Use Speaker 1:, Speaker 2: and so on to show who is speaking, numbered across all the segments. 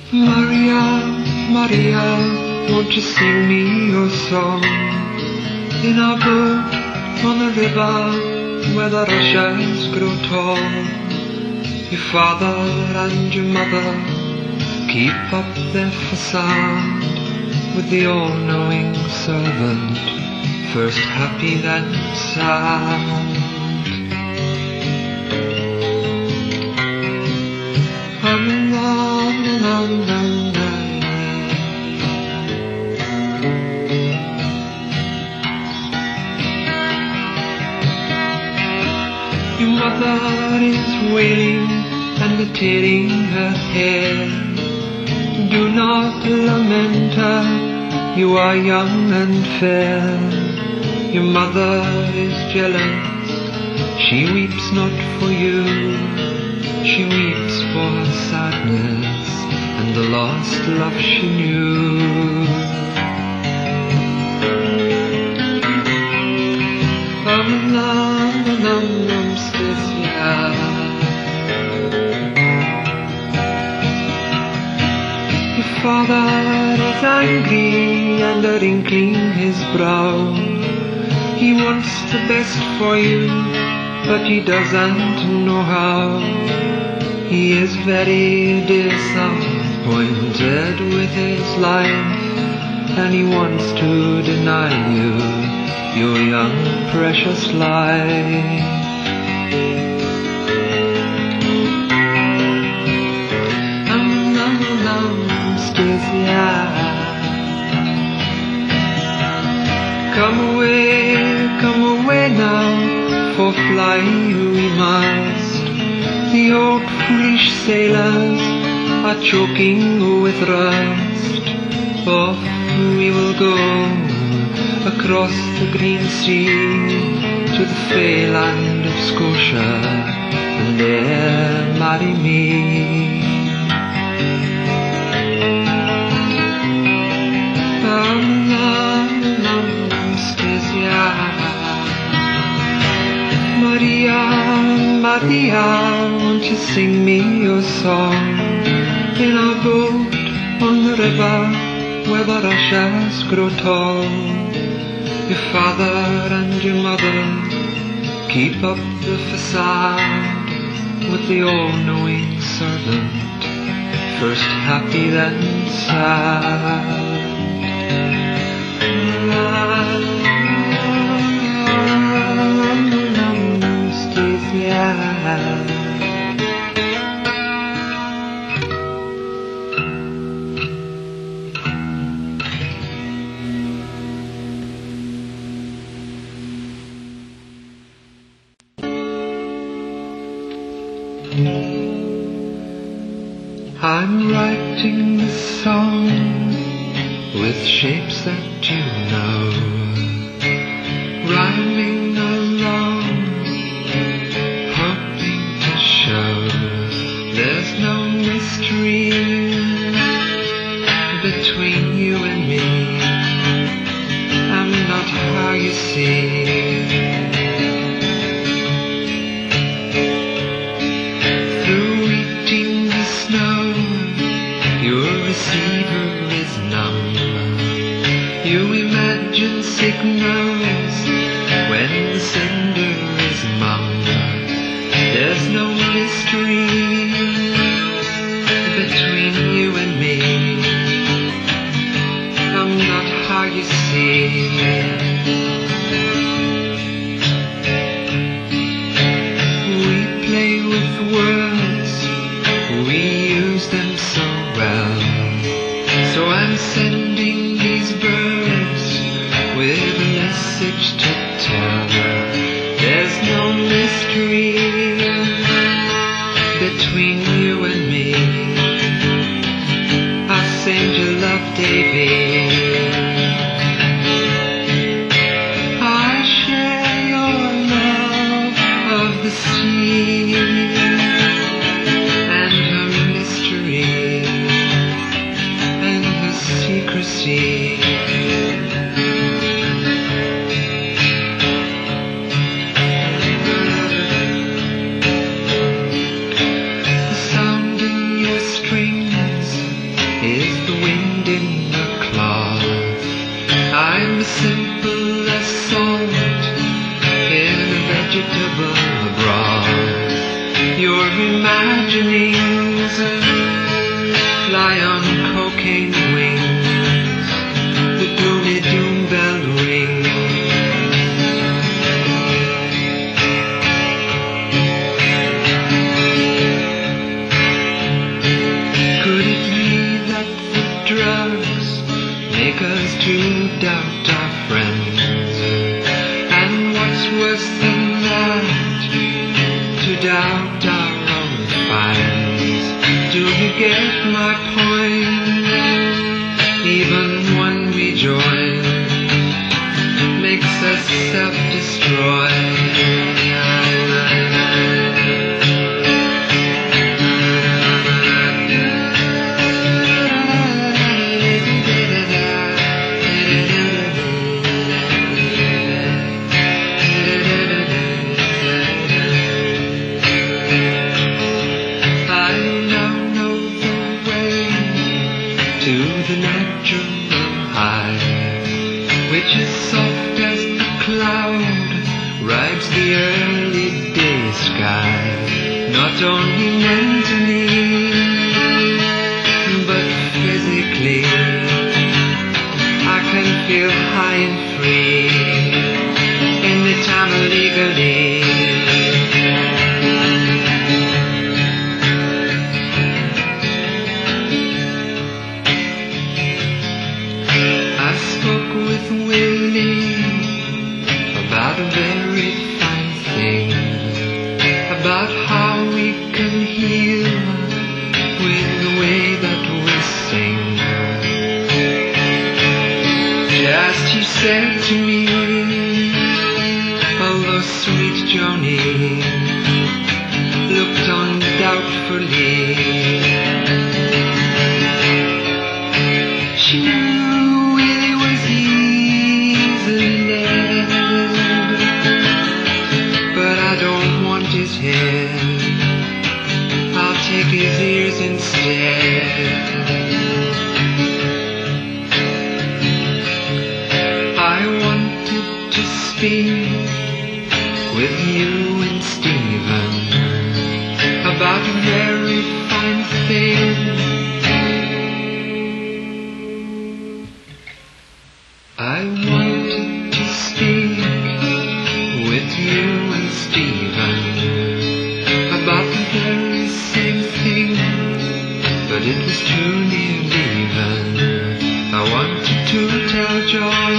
Speaker 1: Maria, Maria, won't you sing me your song? In our boat on the river where the rushes grow tall, your father and your mother keep up their facade with the all-knowing servant, first happy then sad. Your mother is wailing and tearing her hair. Do not lament her, you are young and fair. Your mother is jealous, she weeps not for you, she weeps for her sadness and the lost love she knew. Your father is angry and wrinkling his brow. He wants the best for you, but he doesn't know how. He is very disappointed with his life, and he wants to deny you your young precious life. Come away now, for fly we must. The old foolish sailors are choking with rust. Off we will go across the green sea to the fair land of Scotia, and there marry me. Maria, Maria, won't you sing me your song? In our boat on the river where the rushes grow tall, your father and your mother keep up the facade with the all-knowing servant, first happy then sad. I'm writing this song with shapes that you know, rhyming along, hoping to show there's no mystery between you and me. I'm not how you see. Through eating the snow, your receiver is numb. You imagine signals when the sender is mum. There's no mystery between you and me. I'm not how you see. We play with words, we use them so well. So I'm sending these birds with a message to tell. There's no mystery between you and me. I'll send you love, Davy. I share your love of the sea and her mystery and her secrecy. The hurricane wings, the doomy doom bell rings. Could it be that the drugs make us to doubt our friends? And what's worse than that, to doubt our own finds? Do you get my point? Even when we join, makes us self-destroy. The natural high, which is soft as the cloud, rides the early day sky, not only mentally, but physically. I can feel high and free, anytime legally. With Willie about a very fine thing, about how we can heal with the way that we sing. Just he said to me, although sweet Joni looked on doubtfully, she knew Willie was easily led, but I don't want his head, I'll take his ears instead. I wanted to speak with you and Stephen about a very fine thing. I wanted to speak with you and Stephen about the very same thing, but it was too near leaving. I wanted to tell John,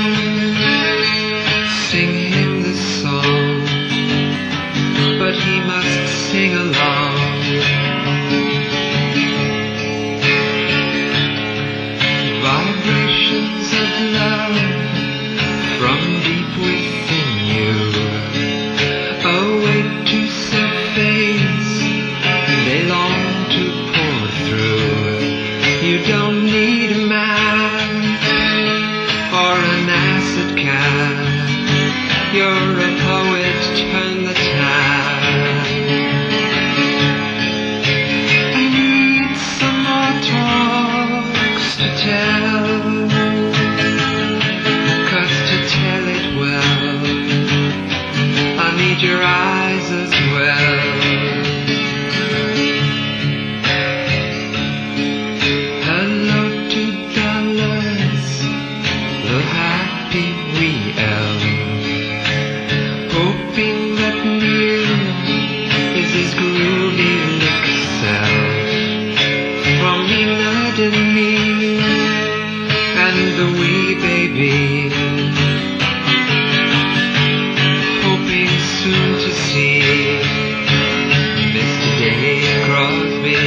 Speaker 1: sing him this song, but he must sing along. Vibrations of love from deep within you, await to surface, they long to pour through. You don't need a man or an acid can, you're a poet, turn the tap. I need some more talks to tell, 'cause to tell it well, I need your eyes as well. Hello to Dallas, the happy real, hoping that Neil is his groovy lick self, from Enid and me and the wee baby, hoping soon to see Mr. Dave Crosby.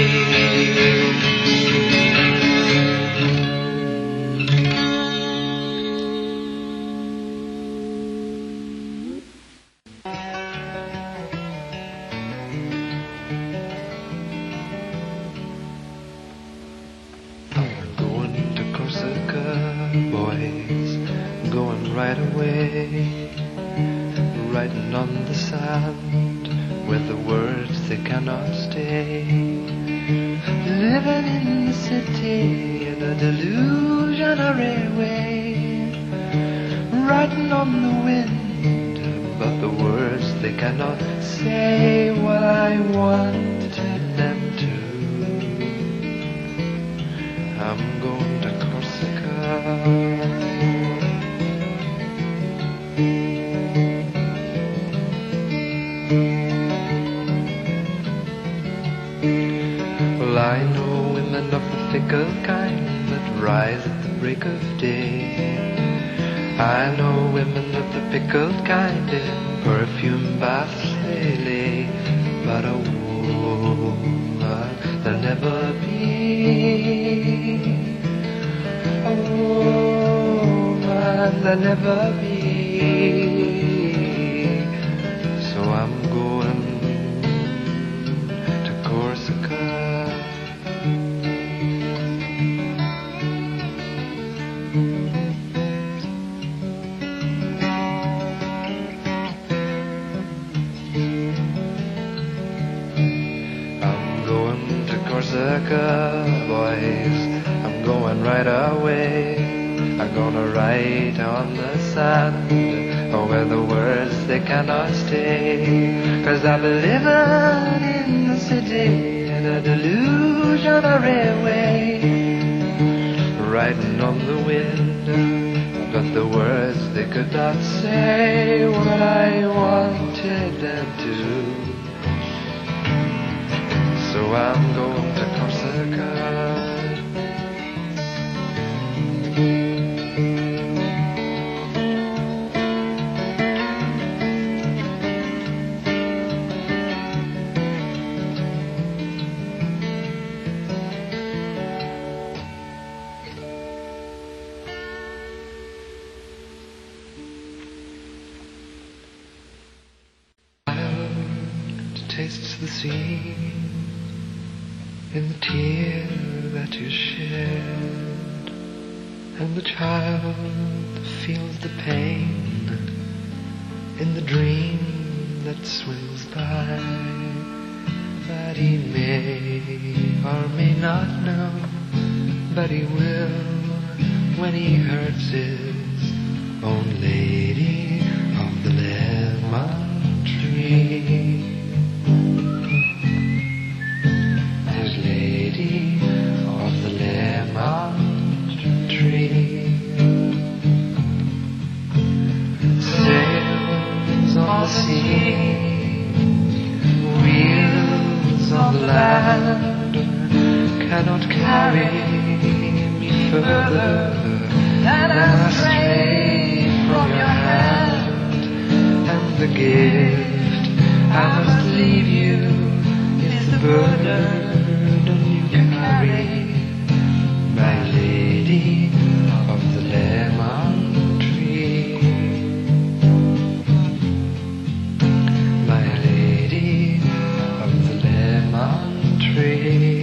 Speaker 1: Boys, going right away, writing on the sand where the words they cannot stay, living in the city in a delusionary way, writing on the wind but the words they cannot say what I wanted them to. I'm going Well, I know women of the fickle kind that rise at the break of day. I know women of the pickled kind in perfume baths they lay. But a woman there'll never be. A woman there'll never be. So I'm going to Corsica. Corsica, boys, I'm going right away. I'm gonna write on the sand, or where the words they cannot stay. 'Cause I've been living in the city in a delusion of railway, riding on the wind, but the words they could not say what I wanted them to. So I'm going to Corsica. Tastes the sea in the tear that you shed, and the child feels the pain in the dream that swims by, that he may or may not know, but he will when he hurts his own lady of the lemon tree. Of the lemon tree, sails on the sea, wheels on the land, cannot carry me further than I stray from your hand, and the gift I must leave you is the burden carry, my lady of the lemon tree, my lady of the lemon tree.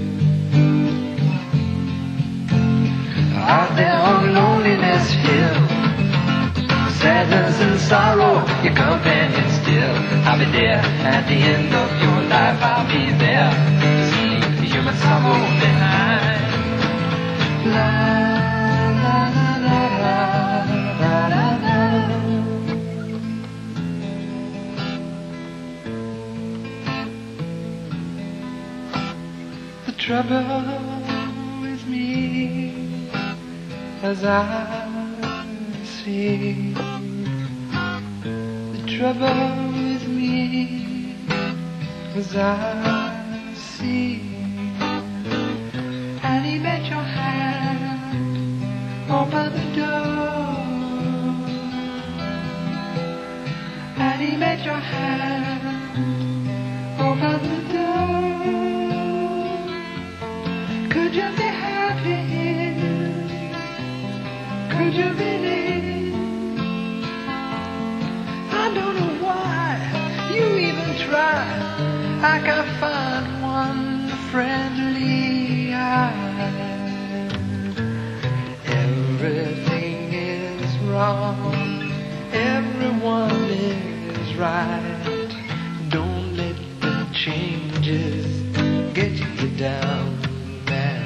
Speaker 1: Out there on Loneliness Hill, sadness and sorrow, your companion still. I'll be there at the end of your life, I'll be there to see human sorrow behind. La la la la la la la. The trouble with me, as I see, the trouble with me, as I see. And he met your hand, open the door. And he met your hand, open the door. Could you be happy here? Could you believe? I don't know why you even try. I can't find one friendly eye. Everything is wrong, everyone is right. Don't let the changes get you down, man.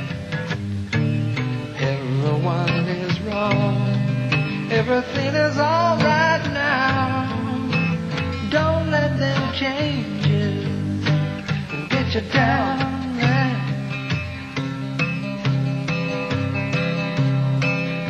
Speaker 1: Everyone is wrong, everything is alright now. Don't let them changes get you down, man.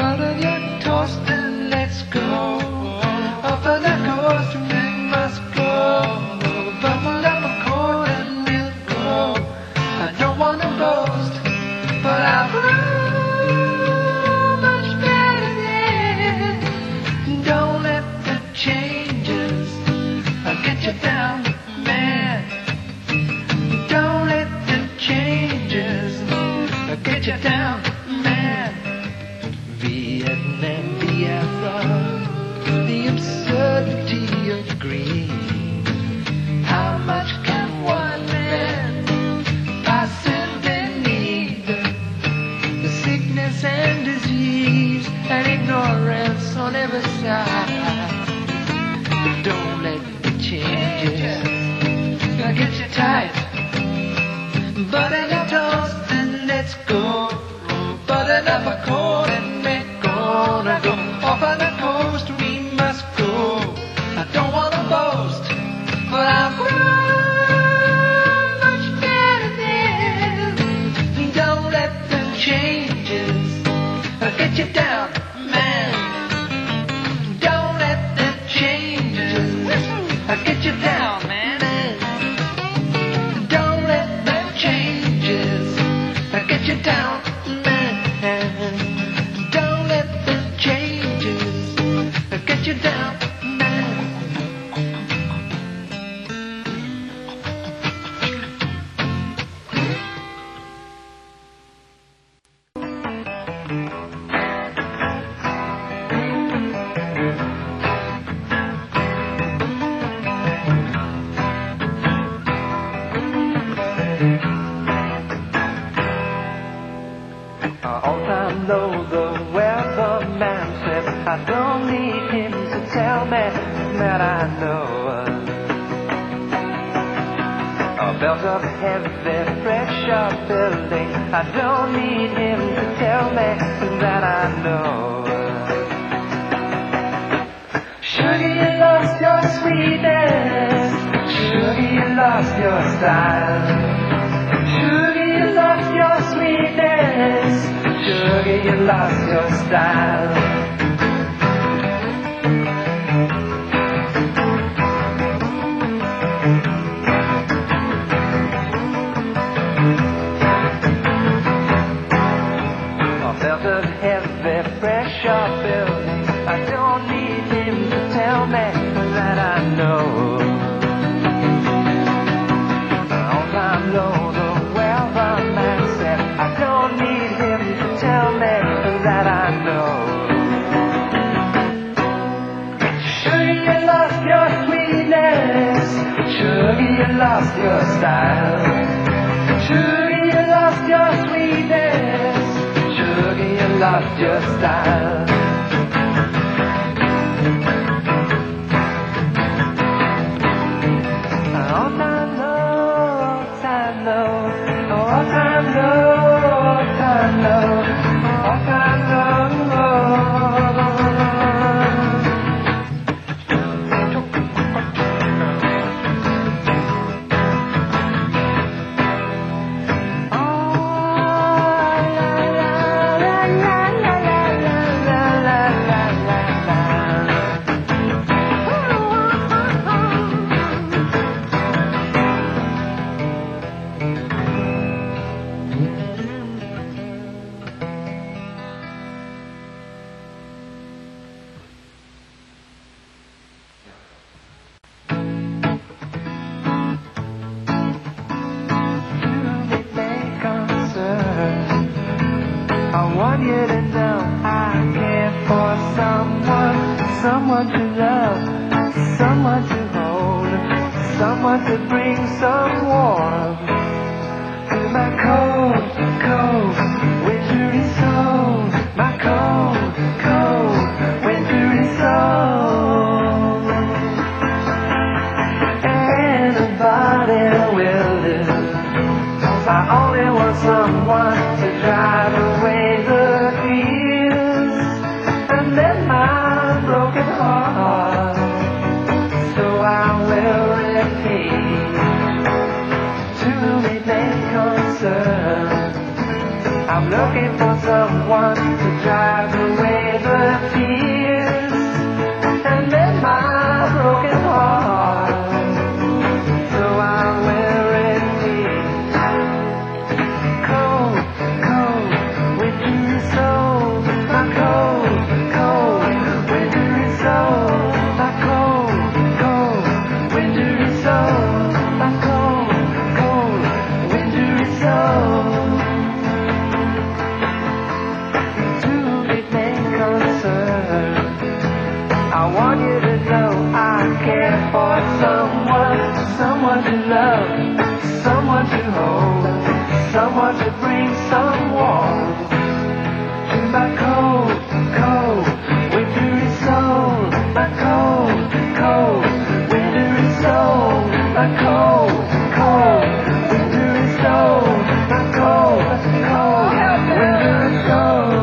Speaker 1: someone to love, someone to hold, someone to bring some warmth to my cold, cold, wintry soul. My cold, cold, wintry soul. My cold, cold, wintry soul. My cold, cold, wintry soul.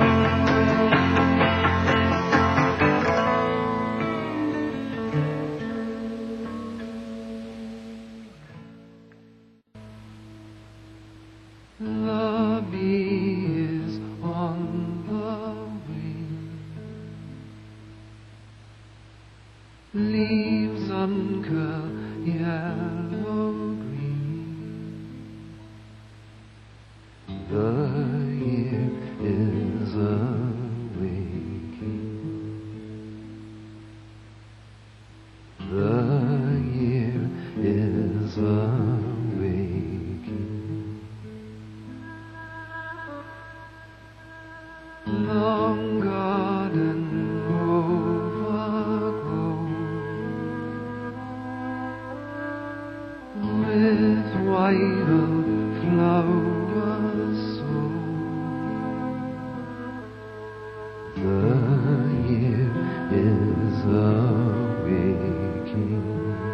Speaker 1: The bee is on the wing, leaves uncurl yellow green. The year is awaking. The year is awaking. Long garden overgrown with wild flowers sown. The year is awaking.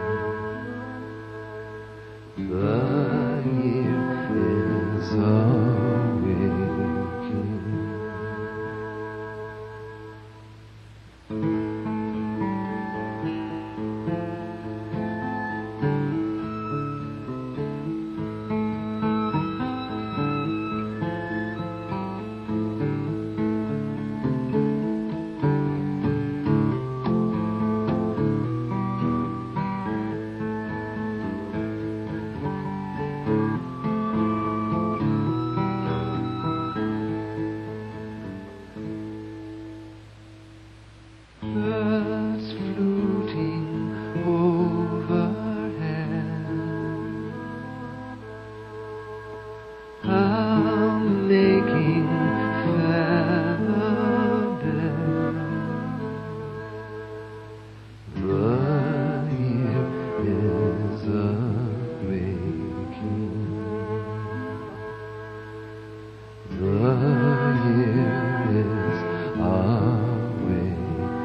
Speaker 1: The year is awaking. Birds fluting overhead, making feather beds. The year is awaking. The year is awaking.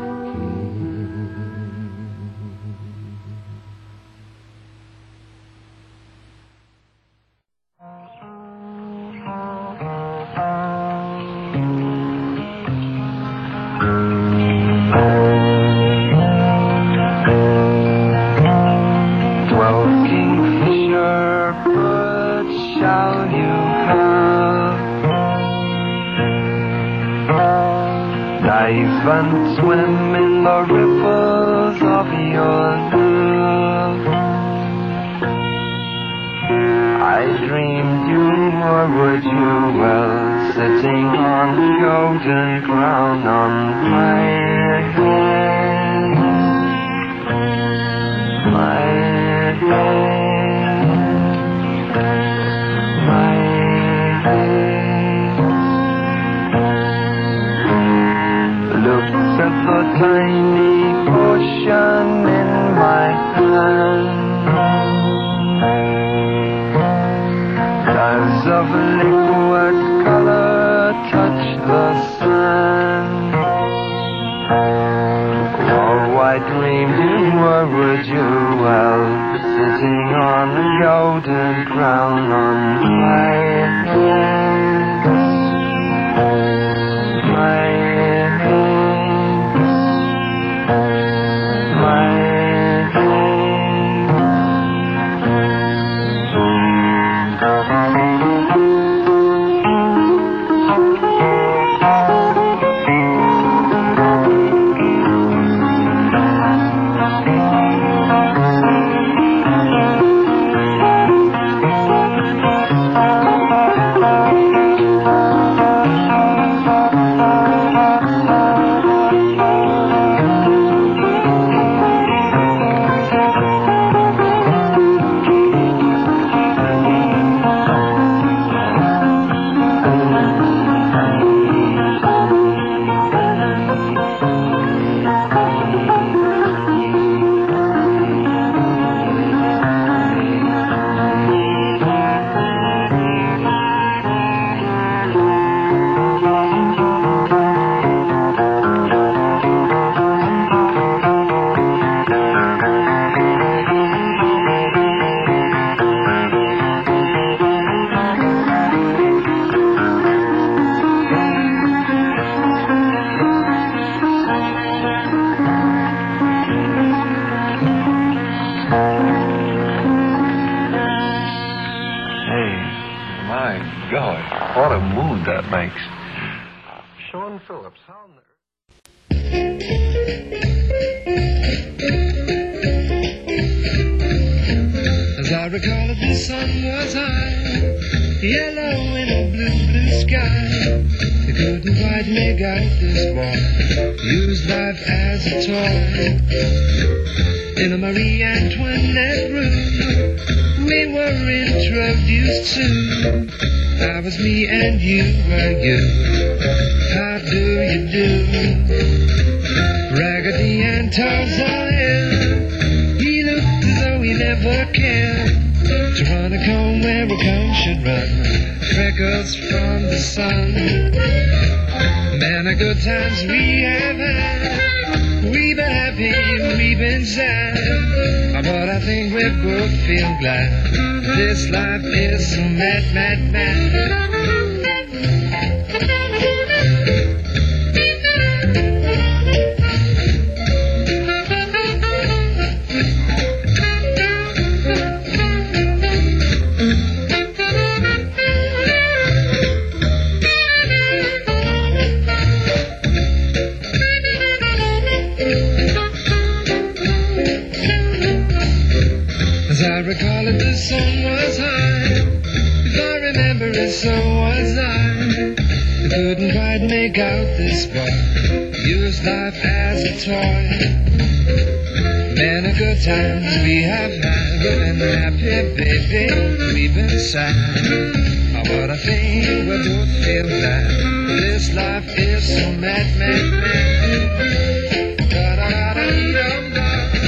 Speaker 1: Kingfisher bird shall you have, dive and swim in the ripples of your love. I dreamed you were a jewel sitting on a golden crown on my head, my head. At the tiny ocean in my hand, stars of liquid color touch the sand. Oh, I dreamed you were a jewel sitting mood that makes. Sean Phillips, how on earth?
Speaker 2: As I recall it, the sun was high, yellow in a blue, blue sky. They couldn't quite make out this boy, used life as a toy. In a Marie Antoinette room, we were introduced to. I was me and you were you. How do you do? Raggedy and Tarzan, he looked as though he never cared to run a comb where a comb should run. Freckles from the sun. Man, the good times we have had. We've been happy, we've been sad, but I think we both feel glad. This life is so mad, mad, mad. I recall it, the sun was high. If I remember it, so was I. I couldn't quite make out this boy, used life as a toy. Many good times we have had, we've been happy, baby, we've been sad. But I think we both feel glad. This life is so mad, mad, mad. Da-da-da-da-dee-dum-da.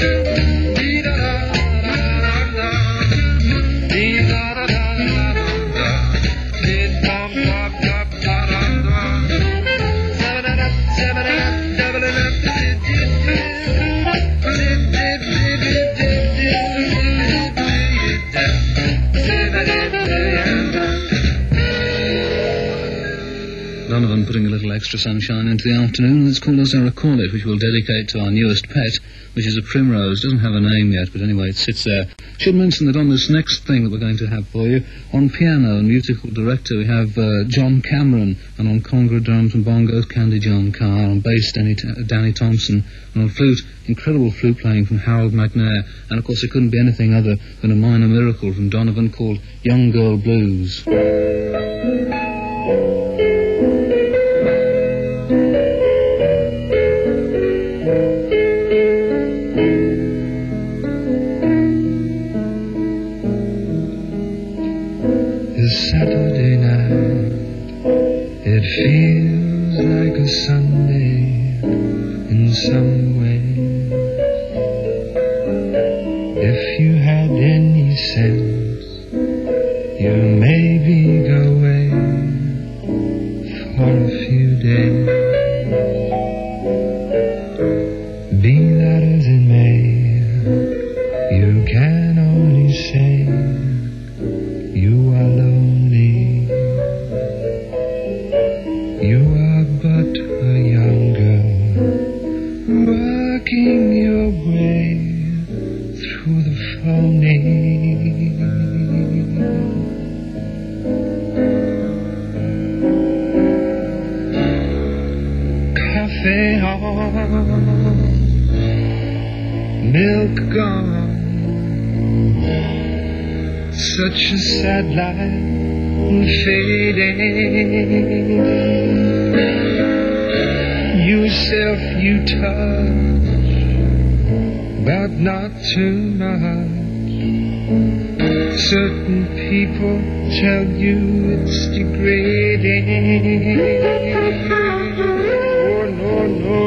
Speaker 3: Donovan putting a little extra sunshine into the afternoon, and it's called As I Recall It, which we'll dedicate to our newest pet, which is a primrose. Doesn't have a name yet, but anyway, it sits there. Should mention that on this next thing that we're going to have for you, on piano and musical director, we have John Cameron, and on conga, drums and bongos, Candy John Carr, on bass, Danny Thompson, and on flute, incredible flute playing from Harold McNair, and of course it couldn't be anything other than a minor miracle from Donovan called Young Girl Blues.
Speaker 2: Saturday night, it feels like a Sunday in some ways. If you had any sense, you'd maybe go away for a few days. Be that as it may, you can only say you are lonely. You are but a young girl, working your way through the phony. Coffee on, milk gone. Such a sad life fading. Yourself you touch, but not too much. Certain people tell you it's degrading. Oh no, no.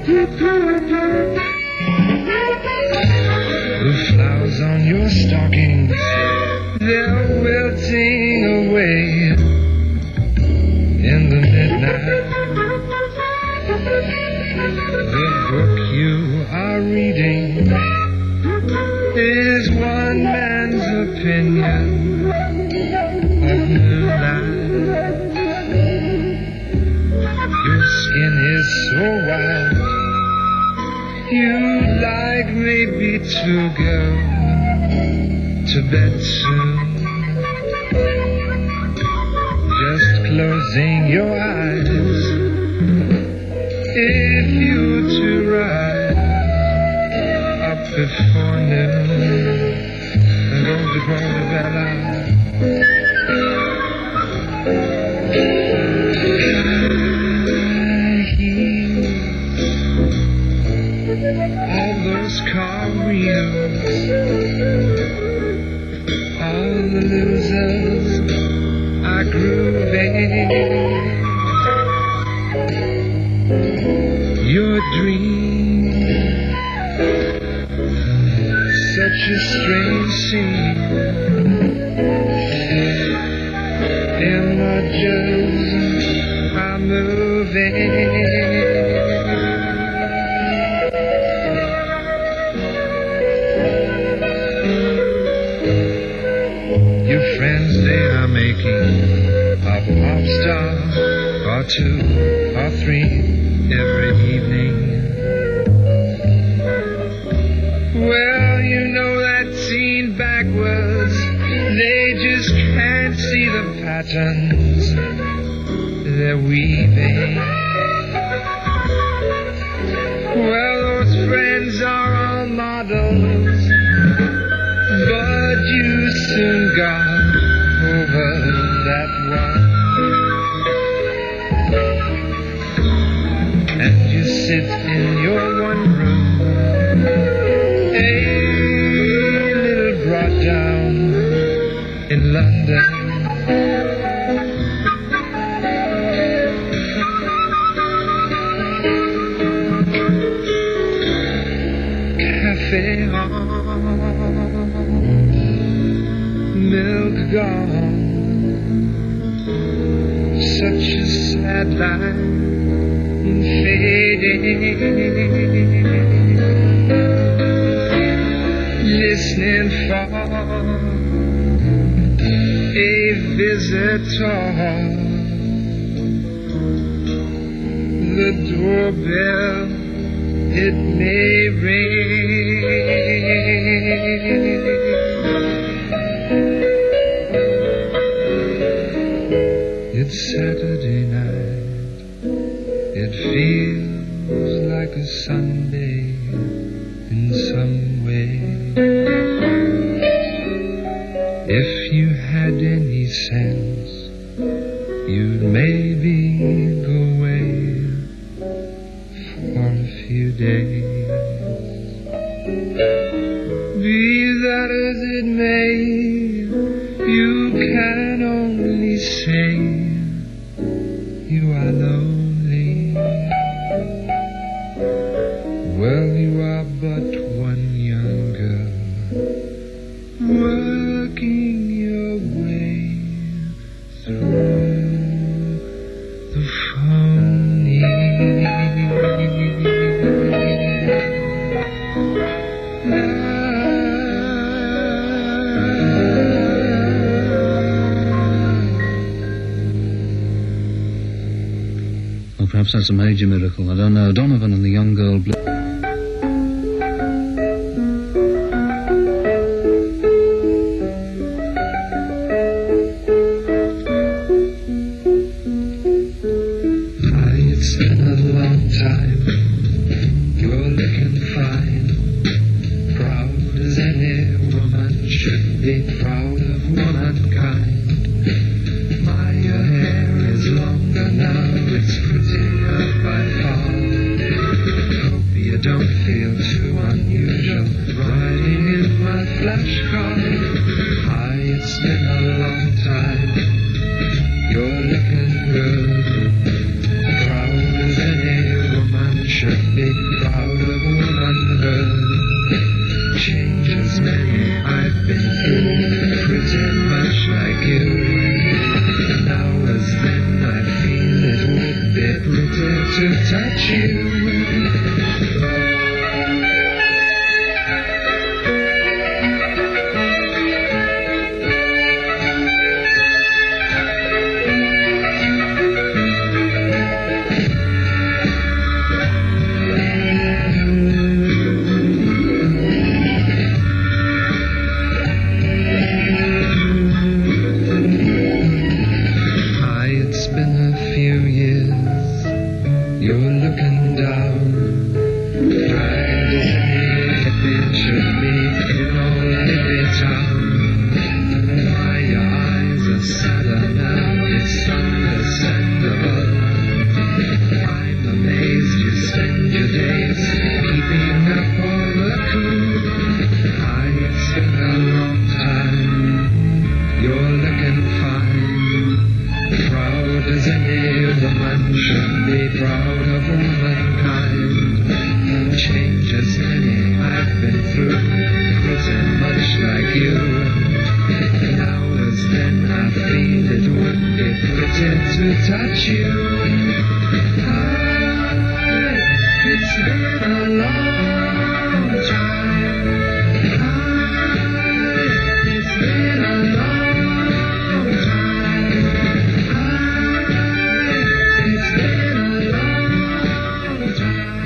Speaker 2: The flowers on your stockings, they're wilting away in the midnight. The book you are reading is one man's opinion of new life. Your skin is so white, you'd like maybe to go to bed soon. Just close closing your eyes. If you were to rise up before noon and go to Portobello, all those car wheels, all the losers are grooving. Your dream, such a strange scene. Images are moving. Your friends, they are making a pop star or two or three every evening. Well, you know that scene backwards. They just can't see the patterns they're weaving. Well, those friends are all models, but you soon got over that one. And you sit in your one room, a little brought down in London. Cafe on, milk gone, such a sad life fading, listening for a visitor. The doorbell, it may ring. It's Saturday night. It feels like a Sunday in some way. If you had any sense, you'd maybe go away for a few days. Be that as it may, you can only say you are lonely. Well, you are but one young girl, working your way through the phony.
Speaker 3: Well, perhaps that's a major miracle. I don't know. Donovan and the Young Girl Blue.
Speaker 2: It's been a long time. You're looking fine. Proud as any woman should be proud of womankind. My hair is longer now. It's prettier by far. Hope you don't feel too unusual riding in my flash car. Hi, it's been a long time. You're looking good. Proud as any woman should be proud of womanhood. Changes many I've been through, pretty much like you. Now as then I feel it would be pretty to touch you. It's been a
Speaker 1: a few years, you're looking down, trying to see if it should be in old hippie town. Why your eyes are sadder now, it's understandable. I'm amazed you spend your days keeping up all the cool. It's been a long time, you're looking fine, proud as any woman should be proud of womankind. Changes many I've been through, pretty much like you. Now as then I feel it would be pretty to touch you. It's been a long time. It's been a long time. It's been a long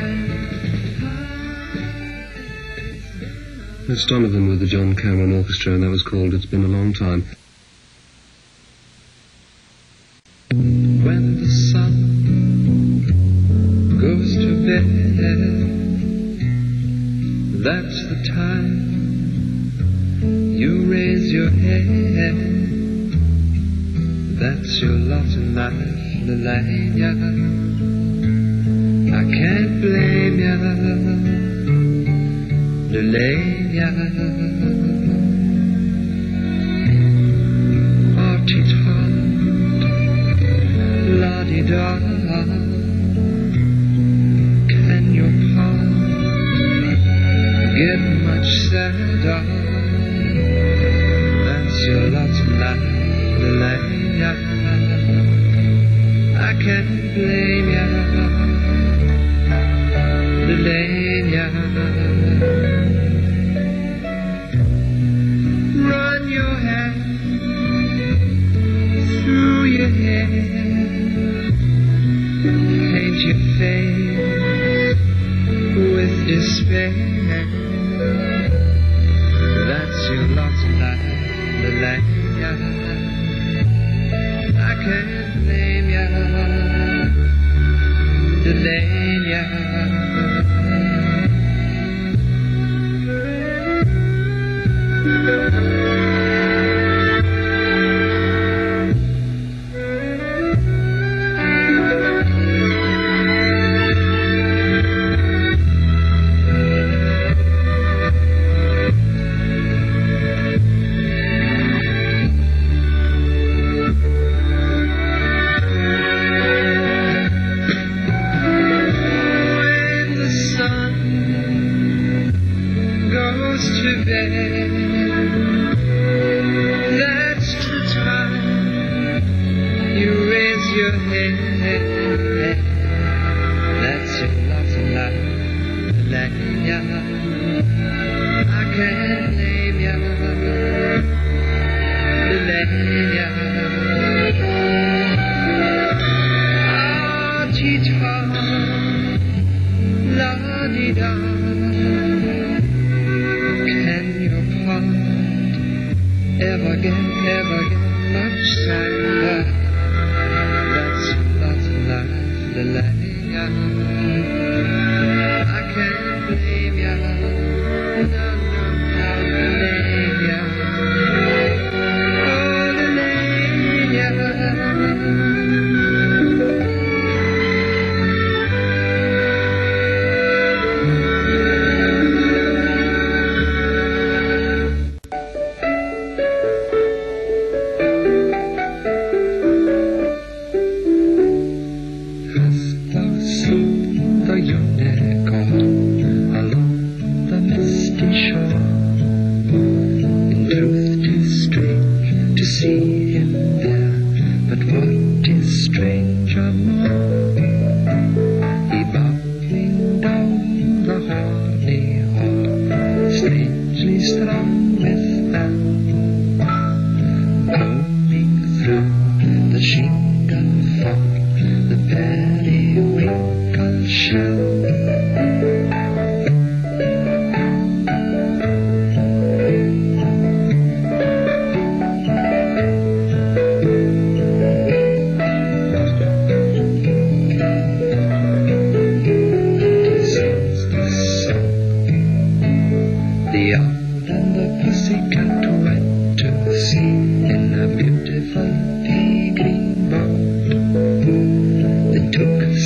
Speaker 1: time.
Speaker 4: That's Donovan with the John Cameron Orchestra, and that was called It's Been a Long Time.
Speaker 1: When the sun goes to bed, that's the time you raise your head. That's your lot in life, Lelania. I can't blame ya, Lelania. Heart-to-heart, la-di-da. Can your heart get much sadder? That's your lot in life, Lelania. I can't blame ya, Lelania. Run your hand through your hair, paint your face with despair. That's your lot in life, Lelania. I can't blame ya, Lelania.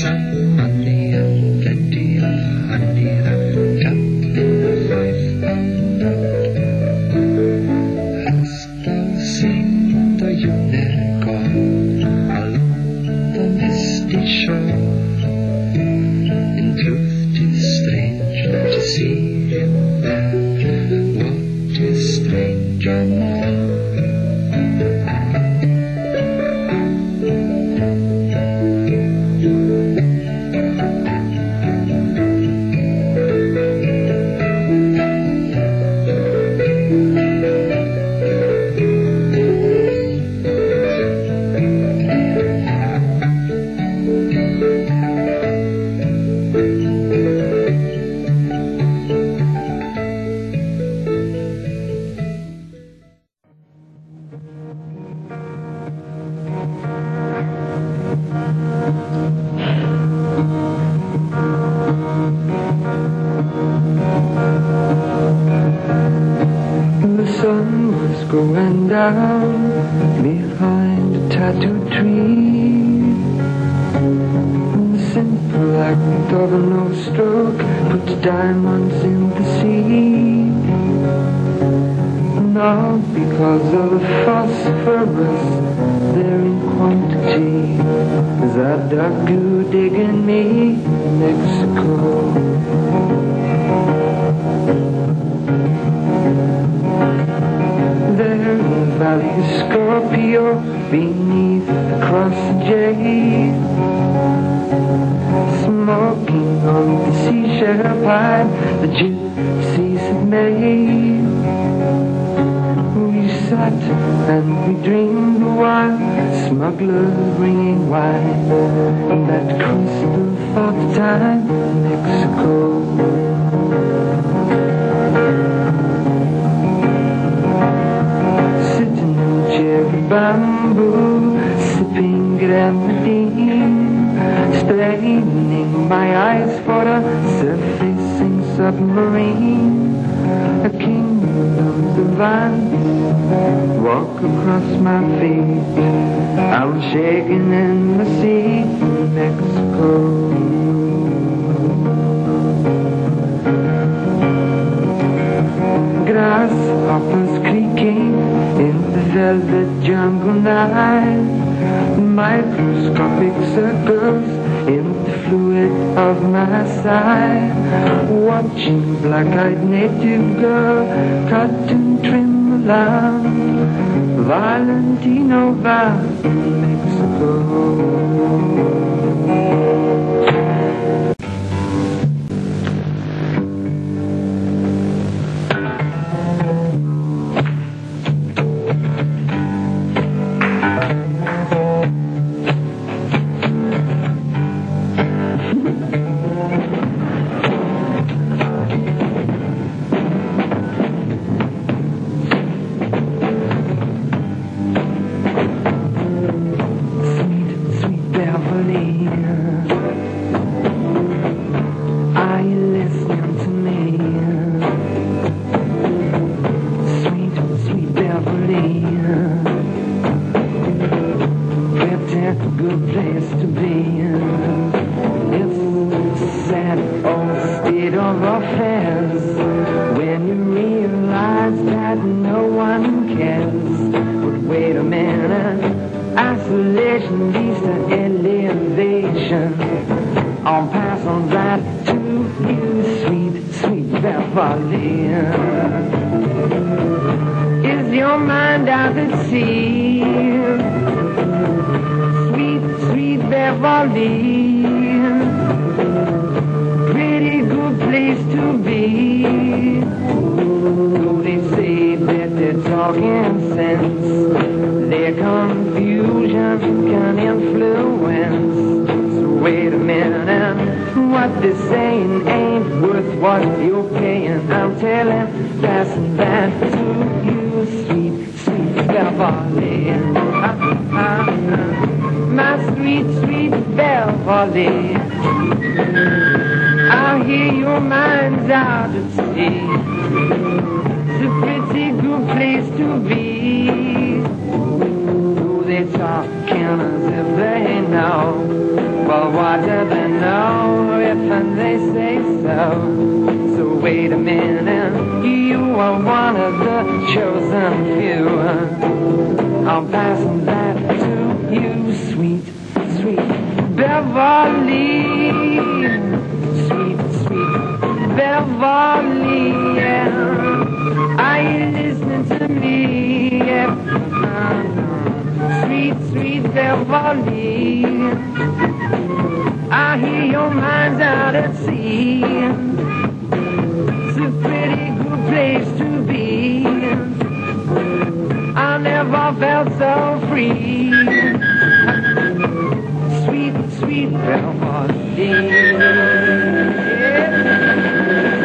Speaker 2: some money and plenty of honey wrapped up in a 5-pound note. Hast thou seen the unicorn along the misty shore? In truth 'tis strange to see him there. What is stranger more?
Speaker 1: Going down behind a tattooed tree. The simple act of a no-stroke puts diamonds in the sea. Not because of the phosphorus there in quantity, as I dug goo digging me in Mexico. There in the valley of Scorpio, beneath the cross of jade, smoking on the seashell pipe the gypsies had made. We sat and we dreamed a while, smugglers bringing wine, and that crystal thought time in Mexico. Bamboo, sipping grenadine, straining my eyes for a surfacing submarine. A kingdom divine, walk across my feet. I'm shaking in the sea in Mexico. Grasshoppers creaking in the velvet jungle night, microscopic circles in the fluid of my side, watching black-eyed native girl cut and trim the lamb, Valentino Val in Mexico. Is your mind out at sea? Sweet, sweet Beverly, pretty good place to be. Though they say that they're talking sense, their confusion can influence. So wait a minute, and what they're saying ain't worth what you're paying. I'm telling, passing that to you, sweet, sweet Beverly. My sweet, sweet Beverly, I hear your mind's out at sea. It's a pretty good place to be. Though they talking as if they know, but why
Speaker 5: larger than no if they say so. So wait a minute, you are one of the chosen few. I'm passing that to you, sweet, sweet Beverly. Sweet, sweet Beverly, yeah. Are you listening to me? Yeah. Sweet, sweet Beverly, I hear your mind's out at sea. It's a pretty good place to be. I never felt so free. Sweet, sweet Beverly, yeah.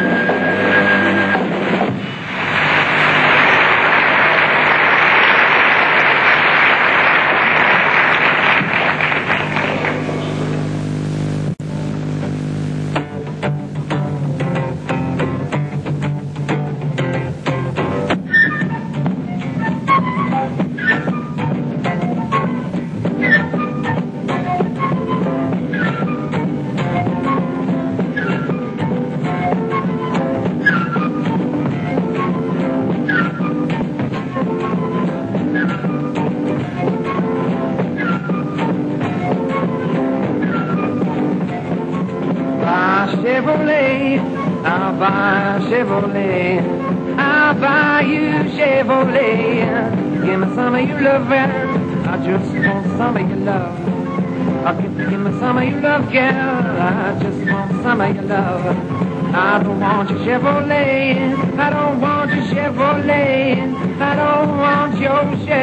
Speaker 5: I'll buy Chevrolet, I'll buy you Chevrolet. Give me some of your love, I just want some of your love. Give me some of your love, girl, I just want some of your love. I don't want your Chevrolet, I don't want your Chevrolet, I don't want your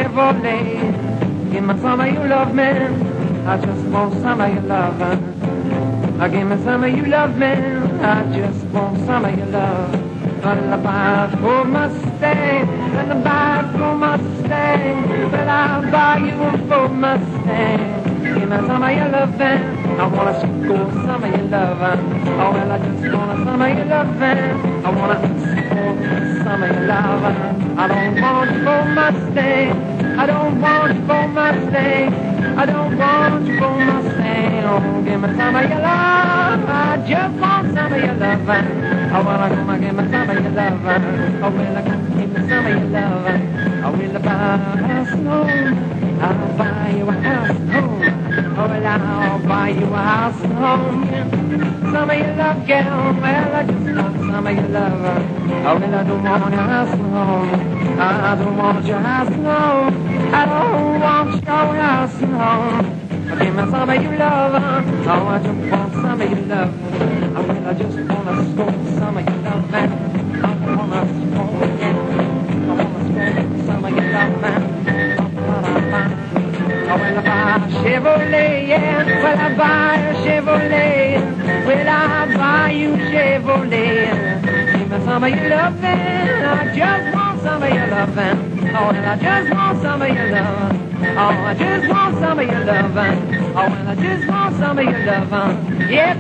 Speaker 5: Chevrolet. Give me some of your love, man, I just want some of your love. Give me some of your love, man, I just want some of your love. Well, I buy a Ford Mustang, and I buy a Ford Mustang. Well, I'll buy you a Ford Mustang. Give me some of your love, man, I wanna score some of your love. Oh, well, I just want some of your love, man, I wanna score some of your love. I don't want you for Mustang, I don't want you for Mustang, I don't want you for Mustang. Oh, give me some of your love, I just want some of your love. I wanna come and give me some of your love. Oh, will I come give me some of your love? I will buy a house and home, I'll buy you a house and home. Oh, well, I'll buy you a house and home. Yeah. Some of your love, girl, well, I just want some of your love. Oh, well, I don't want your house and home, I don't want your house and home, I don't want your house and home. Give me some of your love, oh, I just want some of your love. Oh, well, I just wanna score some of your love, man. I wanna score, yeah. I wanna score some of your love, man. Oh, well, I buy a Chevrolet, yeah. Well, I buy a Chevrolet. Well, I buy you Chevrolet. Give me some of your love, man. I just want some of your love, man. Oh, well, I just want some of your love. Oh, I just want some of your love. Oh, well, I just want some of your love. Yep.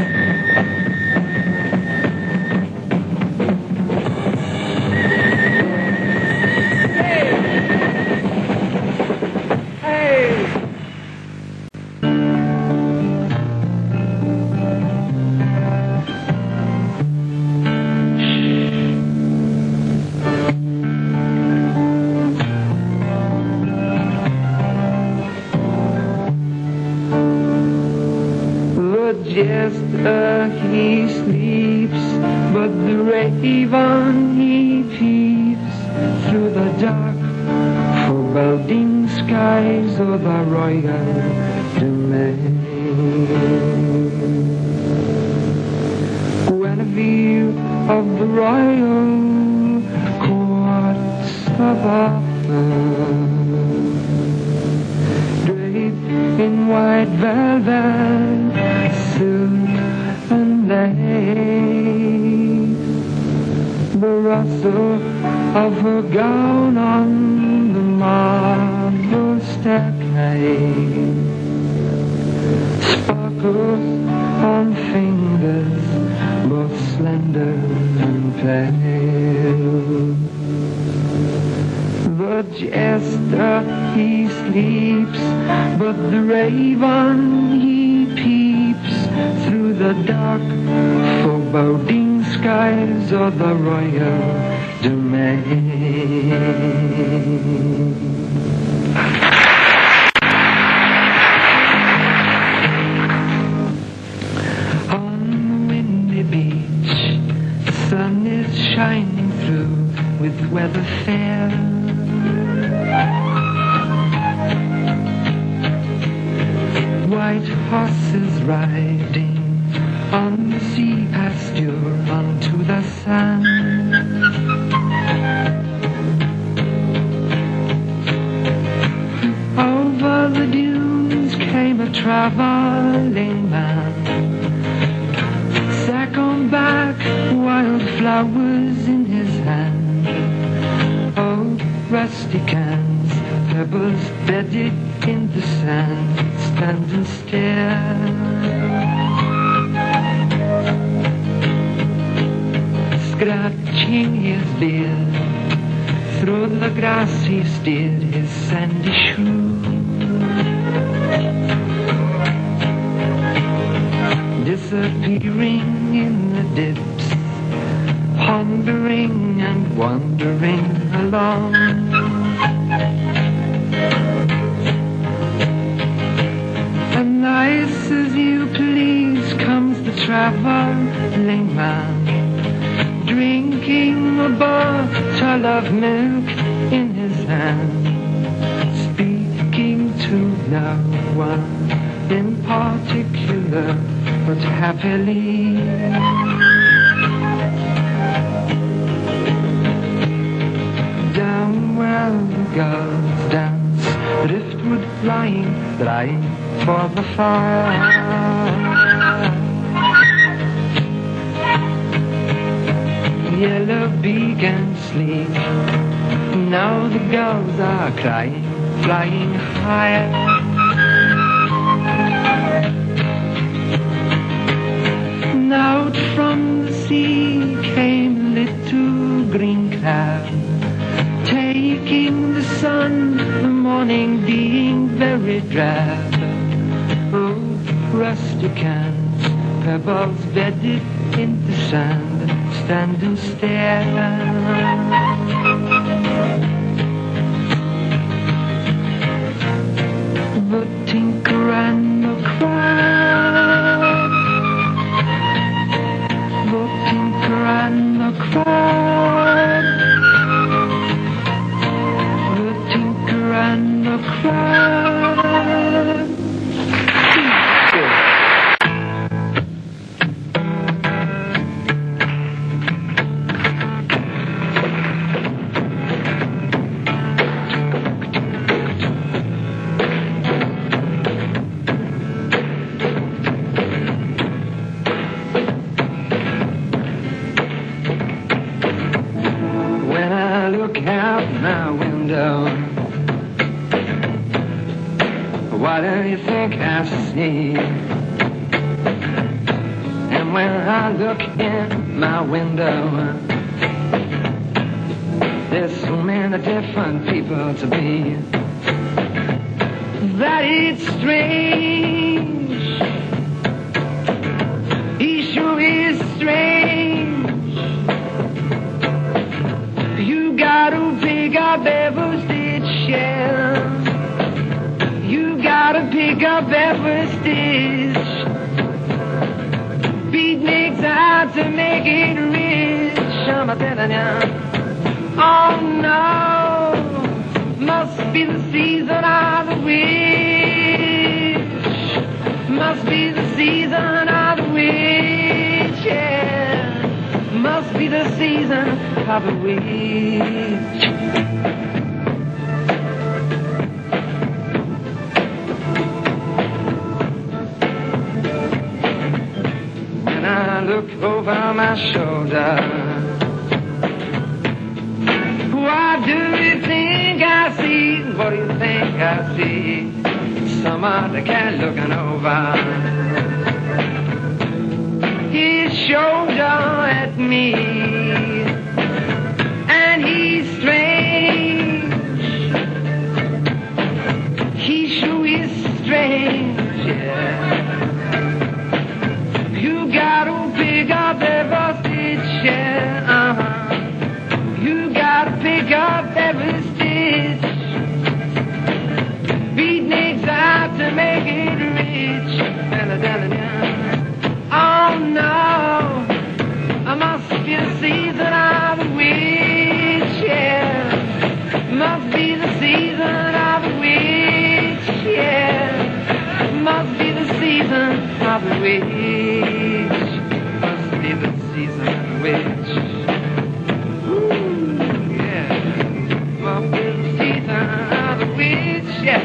Speaker 5: Jester, he sleeps, but the raven, he peeps through the dark foreboding skies of the royal domain. When a view of the royal courts of Arthur, draped in white velvet, silk and lace, the rustle of her gown on the marble staircase, sparkles on fingers both slender and pale. The jester, he sleeps, but the raven, he peeps
Speaker 1: foreboding skies or the royal domain. On the windy beach, the sun is shining through with weather fair. White horses riding on the sea pasture onto the sand. Over the dunes came a traveling man, sack on back, wildflowers in his hand. Old rusty cans, pebbles bedded in the sand, stand and stare. Scratching his beard, through the grass he steered his sandy shoe. Disappearing in the dips, pondering and wandering along. And nice as you please comes the traveling man, drinking a bottle of milk in his hand, speaking to no one in particular, but happily. Down where the girls dance, driftwood flying, drying for the fire. Yellow beak and sleek, now the girls are crying, flying higher. Out from the sea came a little green cloud, taking the sun, the morning being very drab. Oh, rusty cans, pebbles bedded in the sand, stand and stare. The tinker and the crab, the tinker and the crab, the tinker and the crab. Out my window, what do you think I see? And when I look in my window, there's so many different people to be, that it's strange. He sure is strange. Gotta pick up every stitch, yeah. You gotta pick up every stitch. Beatniks out to make it rich, I'm telling ya. Oh no, must be the season of the witch. Must be the season of the witch, yeah. Must be the season of the witch. When I look over my shoulder, what do you think I see? What do you think I see? Some other cat looking over his shoulder at me, and he's strange. He sure is strange, yeah. You gotta pick up every
Speaker 5: of the witch. Must be the season of the witch. Ooh, yeah. Must be the season of the witch, yeah.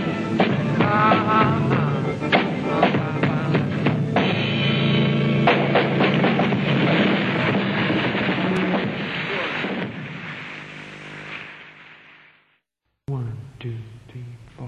Speaker 5: One, two, three, four.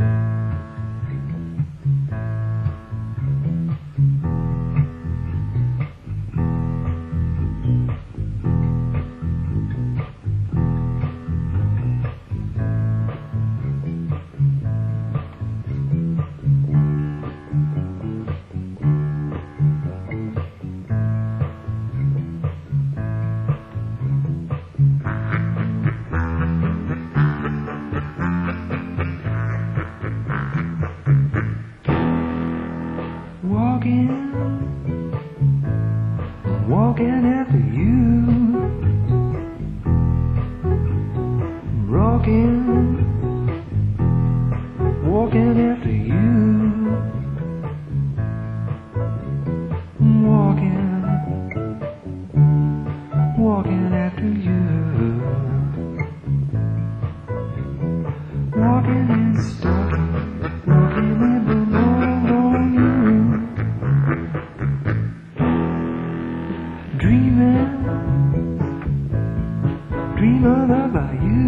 Speaker 5: Walking after you, walking after you, walking after you, walking and stalking, walking in the morning on you. Dreaming about you.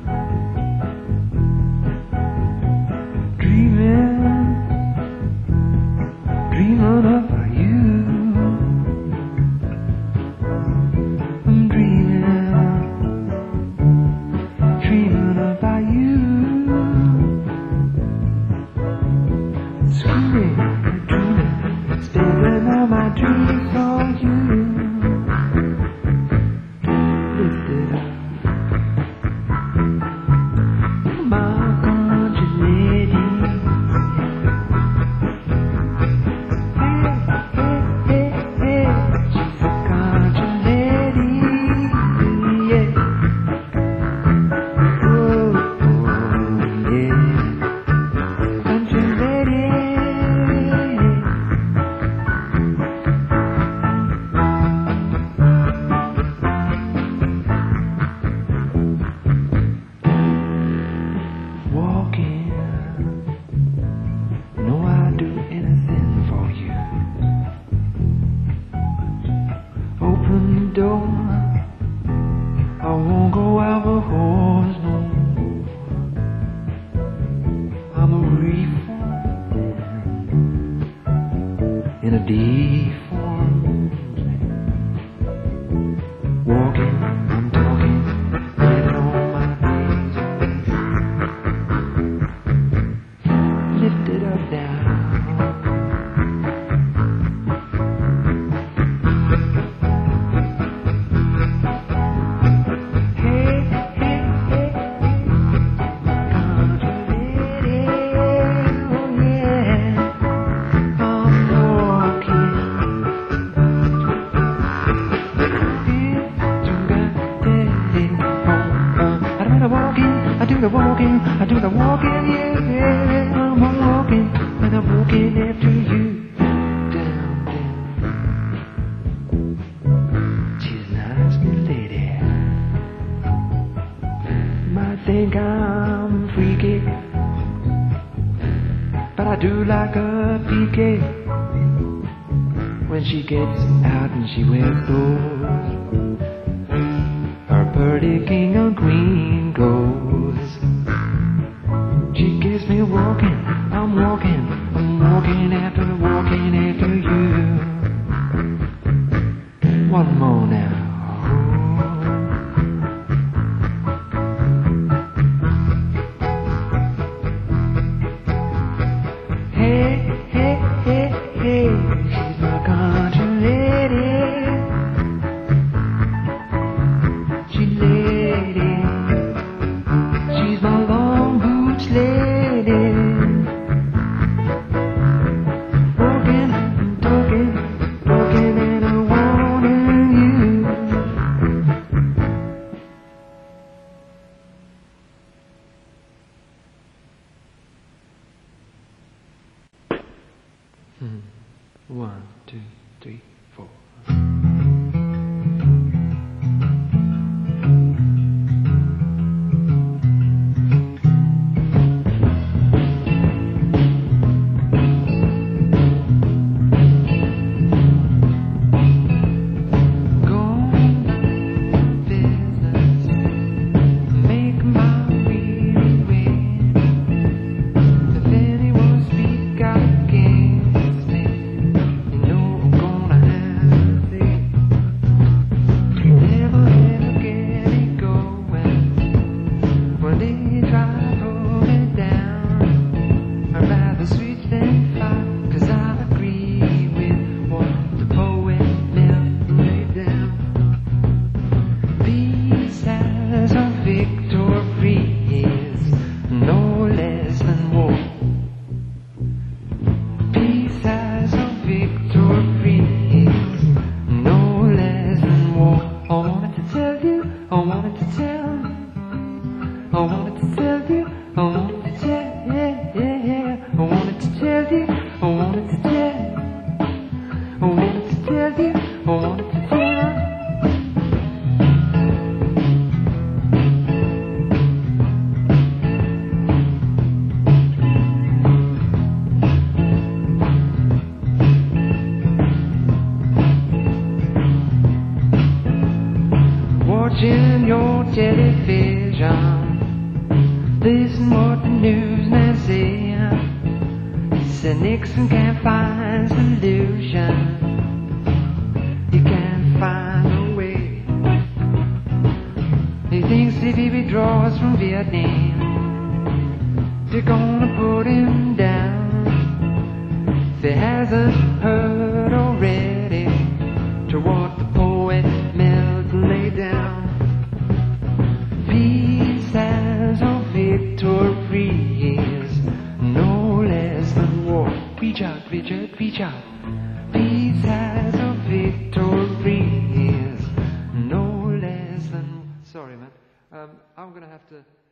Speaker 5: Dreaming about you. I'm dreaming about you. Screaming, dreaming, spending all my dreams on you. I won't go out for horse no more. I'm a reefer in a deformed walking, I'm talking, living on my days. Lifted up down. I do the walking, yeah, I'm walking, and I'm walking after you. Down, she's a nice little lady. Might think I'm freaky, but I do like a peeky. When she gets out and she wears clothes, her pretty king and queen goes. She gives me walking, I'm walking after you. One more now. Hey, hey, hey, hey, she's my country lady. She lady, she's my long boots lady.
Speaker 1: 1, 2, 3, 4. Watching your television, listen what the newsmen say. Said Nixon can't find solution. He can't find a way. He thinks if he withdraws from Vietnam, they're gonna put him down. If he hasn't heard already to what the poet Milton laid down. Peace has no victory is no less than war. Reach out, Richard, reach out. Peace has no victory is no less than... Sorry, man. I'm gonna have to...